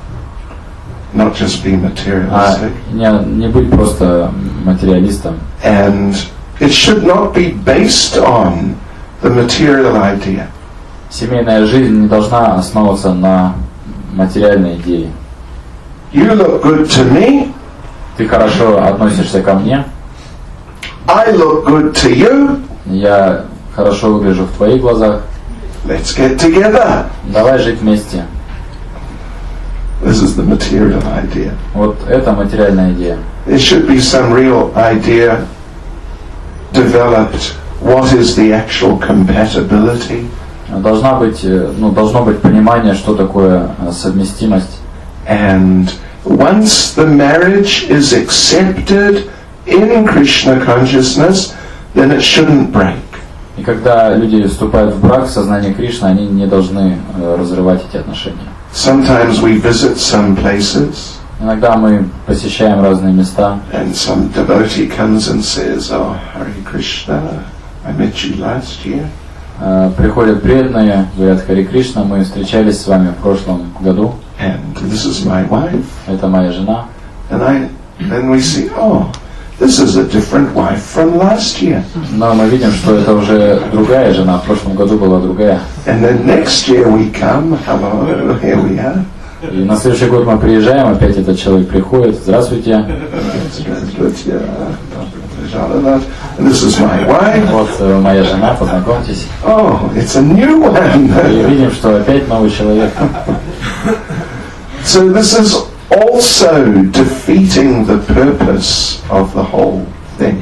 A: Not just be
C: а,
A: materialistic.
C: не, не быть просто материалистом.
A: And it should not be based on the material idea.
C: Семейная жизнь не должна основываться на материальной идее.
A: You look good to me,
C: Ты хорошо относишься ко мне,
A: I look good to you,
C: я хорошо выгляжу в твоих глазах,
A: let's get together.
C: давай жить вместе.
A: This is the material idea.
C: Вот это материальная идея.
A: There should be some real idea developed. What is the actual compatibility?
C: Должна быть, ну, должно быть понимание, что такое совместимость.
A: And once the marriage is accepted in Krishna consciousness, then it shouldn't break.
C: И когда люди вступают в брак в сознании Кришны, они не должны разрывать эти отношения.
A: Sometimes we visit some places,
C: Иногда мы посещаем разные места,
A: and some devotee comes and says, "Oh, Hare Krishna, I met you last year."
C: приходят преданные, говорят: Харе Кришна, мы встречались с вами в прошлом году,
A: And this is my wife.
C: это моя жена.
A: And I, then we see, oh, this is a different wife from last year.
C: Но мы видим, что это уже другая жена, в прошлом году была другая.
A: And then next year we come, hello, here we are.
C: И на следующий год мы приезжаем, опять этот человек приходит: здравствуйте,
A: And this is my wife.
C: вот э, моя жена, познакомьтесь.
A: Oh, it's a new one.
C: И видим, что опять новый человек.
A: So this is also defeating the purpose of the whole thing.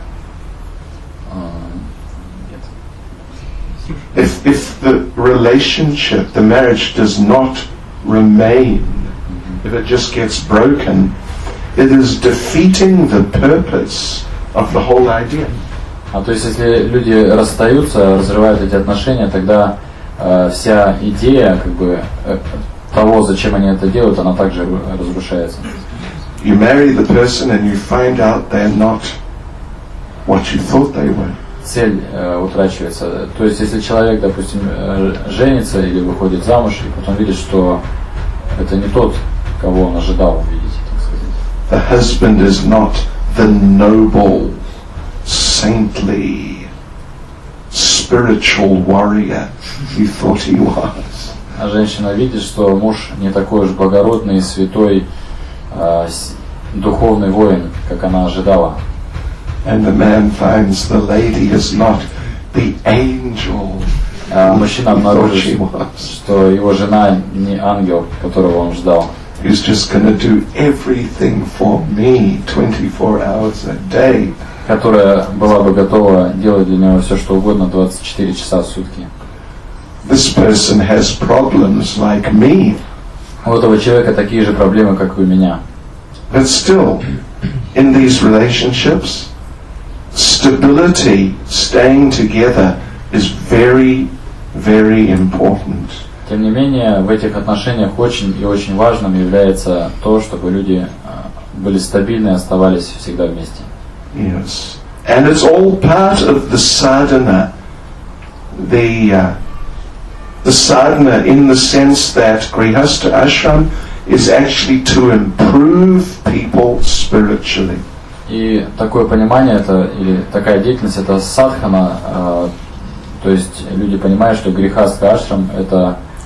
A: If, if the relationship, the marriage does not remain, if it just gets broken, it is defeating the purpose of the whole idea.
C: А то есть, если люди расстаются, разрывают эти отношения, тогда э, вся идея, как бы, э, того, зачем они это делают, она также разрушается.
A: You marry the person and you find out they're not what you thought they were.
C: Цель э, утрачивается. То есть, если человек, допустим, э, женится или выходит замуж, и потом видит, что это не тот, кого он ожидал увидеть, так сказать.
A: The husband is not the noble, saintly, spiritual warrior you thought he was.
C: А женщина видит, что муж не такой уж благородный, святой, э, духовный воин, как она ожидала.
A: And the man finds the lady is not the angel
C: А мужчина
A: he thought she
C: обнаружит,
A: was.
C: что его жена не ангел, которого он ждал,
A: He's just going to do everything for me twenty-four hours a day.
C: которая была бы готова делать для него все, что угодно, двадцать четыре часа в сутки.
A: This person has problems like me,
C: У этого человека такие же проблемы, как и у меня.
A: but still, in these relationships, stability, staying together, is very, very important.
C: Тем не менее, в этих отношениях очень и очень важным является то, чтобы люди а, были стабильны и оставались всегда вместе.
A: Yes. And it's all part of the sadhana. The, uh, the sadhana in the sense that Grihastha Ashram is actually to improve people spiritually.
C: И такое понимание, это, или такая деятельность, это садхана, а, то есть люди понимают, что грихастха ашрам — это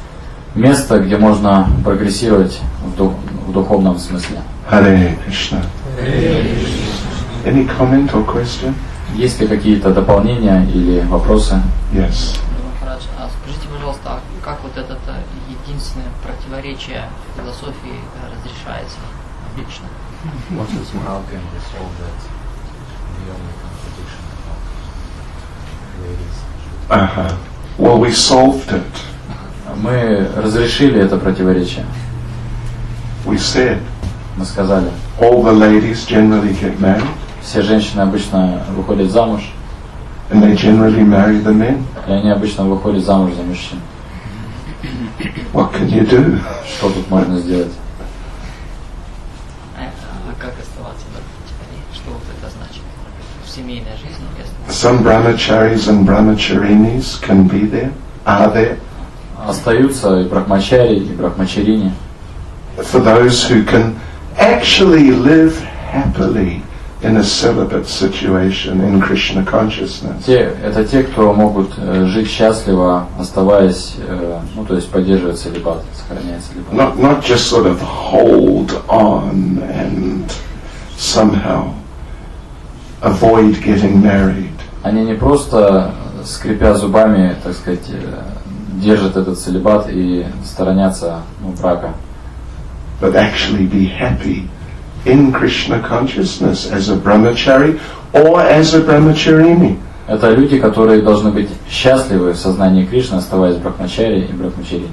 C: место, где можно прогрессировать в, дух, в духовном смысле.
A: Hare Krishna. Any comment or question?
C: Есть ли какие-то дополнения или вопросы?
A: Yes.
D: Махарадж, а скажите, пожалуйста, а как вот это единственное противоречие в философии разрешается обычно?
E: What is how can resolve that the only contradiction of ladies?
A: Uh-huh. Well, we solved it.
C: Мы разрешили это противоречие.
A: We said
C: Мы сказали,
A: all the ladies generally get married,
C: все женщины обычно выходят замуж,
A: and they generally marry the men.
C: и они обычно выходят замуж за мужчин.
A: What can you do?
C: Что тут можно сделать?
D: А, а как оставаться в брахмачарье? Что вот это значит? В семейной жизни если...
A: Some brahmacharis and brahmacharinis can be there, are there,
C: Остаются и брахмачари, и брахмачарини.
A: for those who can actually live happily in a celibate situation in Krishna consciousness.
C: Те, это те, кто могут э, жить счастливо, оставаясь, э, ну то есть поддерживать целибат, сохраняя целибат.
A: Not, not just sort of hold on and somehow avoid getting married.
C: Они не просто, скрипя зубами, так сказать, э, держат этот целибат и сторонятся ну, брака,
A: but actually be happy in Krishna consciousness as a brahmachari or as a brahmacharini.
C: Это люди, которые должны быть счастливы в сознании Кришны, оставаясь брахмачари и брахмачарини.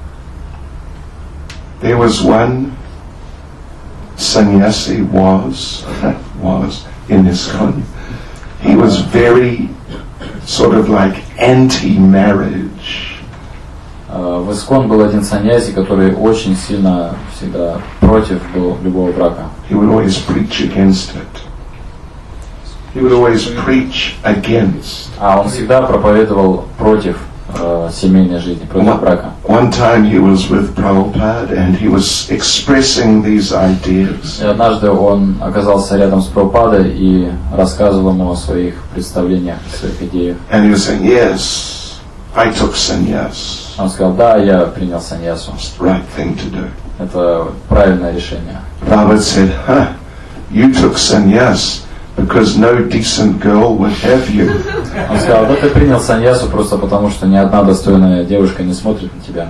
A: There was one sannyasi was was in ISKCON. He was very sort of like anti-marriage.
C: В ISKCON был один саньяси, который очень сильно всегда против был любого брака.
A: He would always preach against it. He would always preach against.
C: А он всегда проповедовал против э, семейной жизни, против брака.
A: One time he was with Prabhupada and he was expressing these ideas.
C: И однажды он оказался рядом с Прабхупадой и рассказывал ему о своих представлениях, о своих идеях.
A: And he was saying, yes, I took sannyas.
C: Он сказал, да, я принял саньясу.
A: It's the right thing to do.
C: Это правильное решение.
A: Prabhupada said, huh, you took sannyas because no decent girl would have you.
C: Он сказал, да ты принял саньясу просто потому, что ни одна достойная девушка не смотрит на тебя.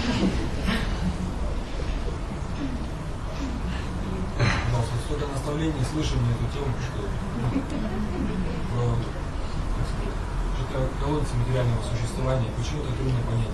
F: Столько наставлений, слышания эту тему, что в колодце материального существования почему-то трудно понять.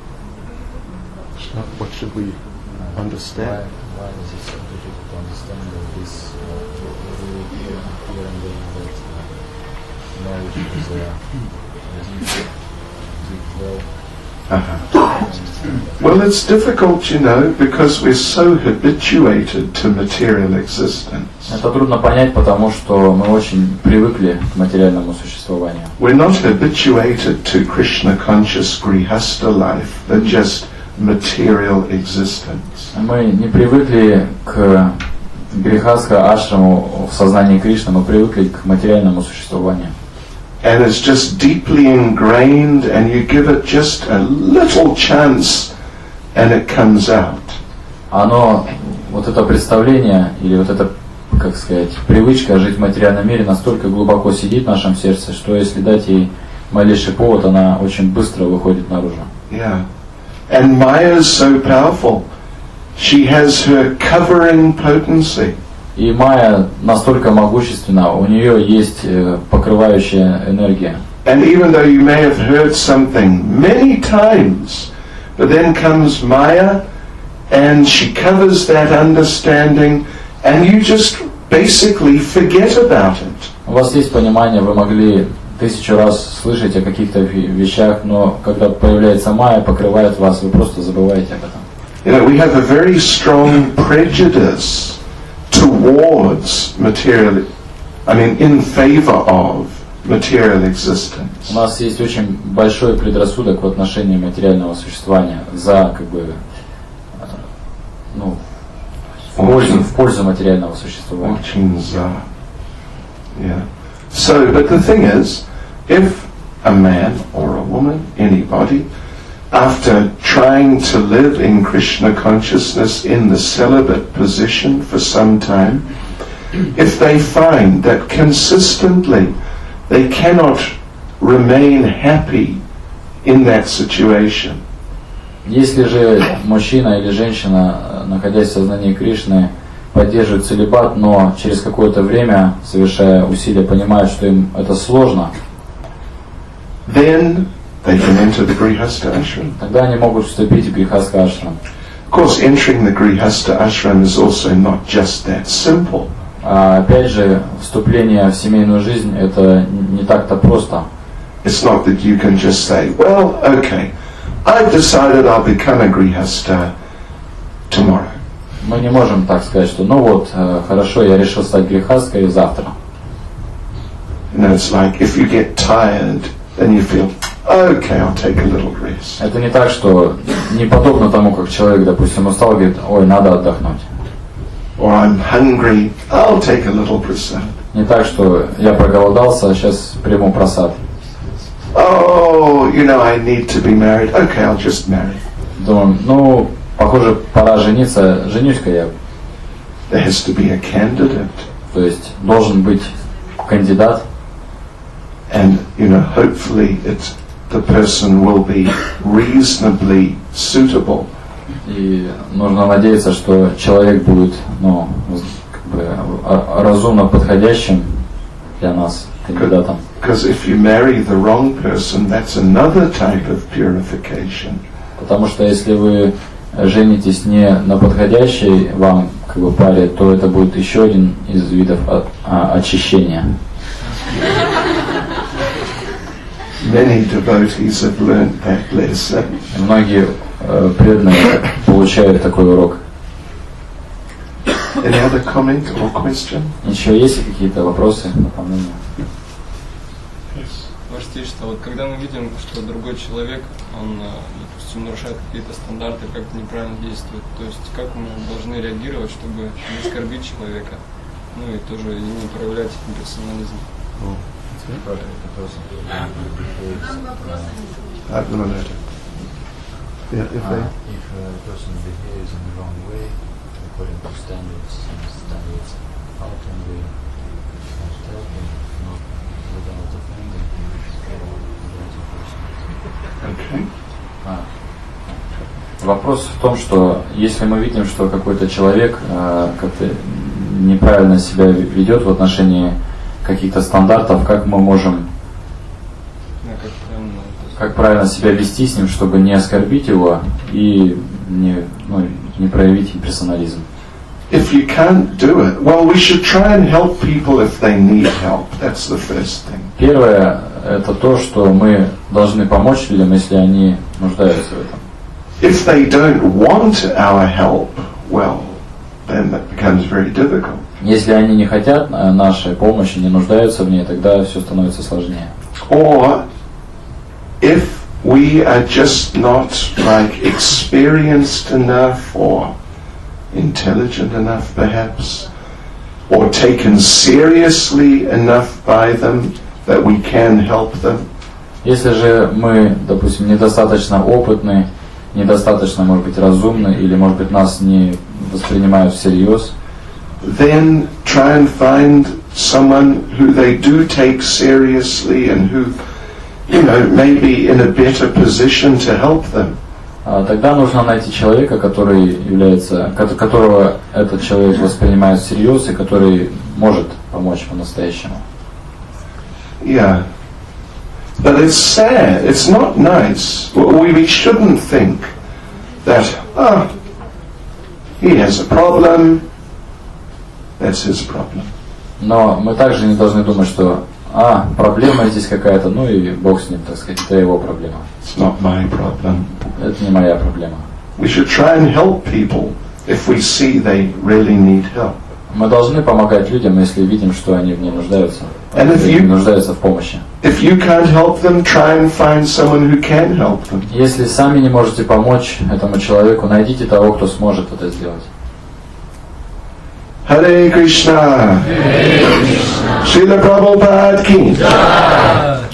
E: What should we understand? Why, why is it so difficult to understand all this? Uh, we hear here and there that uh, marriage is a deep, deep well.
A: Uh-huh. Well, it's difficult, you know, because we're so habituated to material existence.
C: Это трудно понять, потому что мы очень привыкли к материальному существованию.
A: We're not habituated to Krishna conscious grihastha life, but just material existence.
C: Мы не привыкли к грехастха ашраму в сознании Кришны, мы привыкли к материальному существованию.
A: And it's just deeply ingrained, and you give it just a little chance, and it comes out.
C: Оно, вот это представление, или вот эта, как сказать, привычка жить в материальном мире настолько глубоко сидит в нашем сердце, что если дать ей малейший повод, она очень быстро выходит наружу.
A: Yeah. And Maya is so powerful. She has her covering potency.
C: И Майя настолько могущественна, у нее есть покрывающая энергия.
A: And even though you may have heard something many times, but then comes Maya, and she covers that understanding, and you just basically forget about it.
C: У вас есть понимание, вы могли тысячу раз слышать о каких-то вещах, но когда появляется Майя, покрывает вас, вы просто забываете об этом.
A: You know, we have a very strong prejudice towards material, I mean, in favor of material existence.
C: У нас есть очень большой предрассудок в отношении материального существования за, как бы, ну, в пользу, в пользу материального существования.
A: Очень за. Yeah. So, but the thing is, if a man or a woman, anybody, after trying to live in Krishna consciousness in the celibate position for some time, if they find that consistently they cannot remain happy in that situation,
C: Если же мужчина или женщина, находясь в сознании Кришны, поддерживают целибат, но через какое-то время, совершая усилия, понимают, что им это сложно,
A: then they can enter the Grihastha ashram.
C: тогда они могут вступить в Грихастха ашрам.
A: Of course, entering the Grihastha ashram is also not just that simple.
C: А опять же, вступление в семейную жизнь это не так-то просто.
A: It's not that you can just say, well, okay, I've decided I'll become a Grihastha tomorrow.
C: Мы не можем так сказать, что ну вот, хорошо, я решил стать грехасткой завтра.
A: You know, it's like if you get tired, then you feel, okay, I'll take a little rest.
C: Это не так, что не подобно тому, как человек, допустим, устал, говорит, ой, надо отдохнуть.
A: Or I'm hungry, I'll take a little prasad.
C: Не так, что я проголодался, сейчас приму просад.
A: Oh, you know, I need to be married. Okay, I'll just marry.
C: Думаю, ну, похоже, пора жениться, женюсь-ка я.
A: There has to be a candidate.
C: То есть должен быть кандидат,
A: And, you know, hopefully it's, the person will be reasonably suitable.
C: и нужно надеяться, что человек будет, ну, как бы, разумно подходящим для нас кандидатом.
A: Because if you marry the wrong person, that's another type of purification.
C: Потому что если вы женитесь не на подходящей вам как бы паре, то это будет еще один из видов от, а, очищения.
A: Many devotees have learned that lesson.
C: Многие э, преданные получают такой урок.
A: Any other comment or question?
C: Еще есть какие-то вопросы, дополнения?
G: Ваше Сиятельство, вот когда мы видим, что другой человек, он, допустим, нарушает какие-то стандарты, как-то неправильно действует, то есть как мы должны реагировать, чтобы не оскорбить человека, ну и тоже не проявлять имперсонализм?
A: Одну минуту. Yeah, if they...
E: If a person behaves in the wrong way, according to standards, and standards, how can we tell him not without offending the other person?
A: Okay.
C: А. Вопрос в том, что если мы видим, что какой-то человек э, как-то неправильно себя ведет в отношении каких-то стандартов, как мы можем,
G: Да, как правильно,
C: как правильно себя вести с ним, чтобы не оскорбить его и не, ну, не проявить имперсонализм.
A: If you can't do it, well, we should try and help people if they need help. That's the first thing.
C: Первое – это то, что мы должны помочь людям, если они нуждаются в этом.
A: If they don't want our help, well, then that becomes very difficult.
C: Если они не хотят нашей помощи, не нуждаются в ней, тогда все становится сложнее.
A: Or if we are just not like experienced enough or intelligent enough perhaps, or taken seriously enough by them that we can help them.
C: Если же мы, допустим, недостаточно опытны, недостаточно, может быть, разумны, или, может быть, нас не воспринимают всерьез,
A: then try and find someone who they do take seriously and who, you know, may be in a better position to help them.
C: тогда нужно найти человека, который является, которого этот человек воспринимает всерьез и который может помочь по-настоящему.
A: Yeah. But it's sad, it's not nice. We, we shouldn't think that, ah, he has a problem, that's his problem.
C: Но мы также не должны думать, что а, проблема здесь какая-то, ну и бог с ним, так сказать, это его проблема.
A: It's not my problem.
C: Это не моя проблема.
A: We should try and help people if we see they really need help.
C: Мы должны помогать людям, если видим, что они в ней нуждаются,
A: And if you-
C: нуждаются в помощи.
A: If you can't help them, try and find someone who can help them.
C: Если сами не можете помочь этому человеку, найдите того, кто сможет это сделать.
A: Hare Krishna. Srila Prabhupada ki.